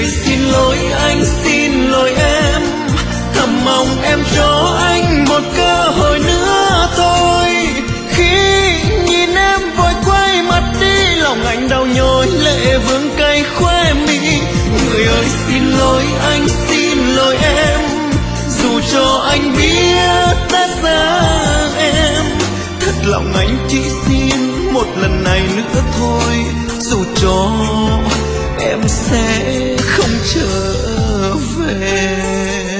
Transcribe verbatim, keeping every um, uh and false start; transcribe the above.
xin lỗi anh, xin lỗi em, thầm mong em cho anh một cơ hội nữa thôi. Khi nhìn em vội quay mặt đi, lòng anh đau nhói lệ vương cay khóe mi. Người ơi xin lỗi anh, xin lỗi em, dù cho anh biết đã xa em. Thật lòng anh chỉ xin một lần này nữa thôi, dù cho em sẽ không trở về.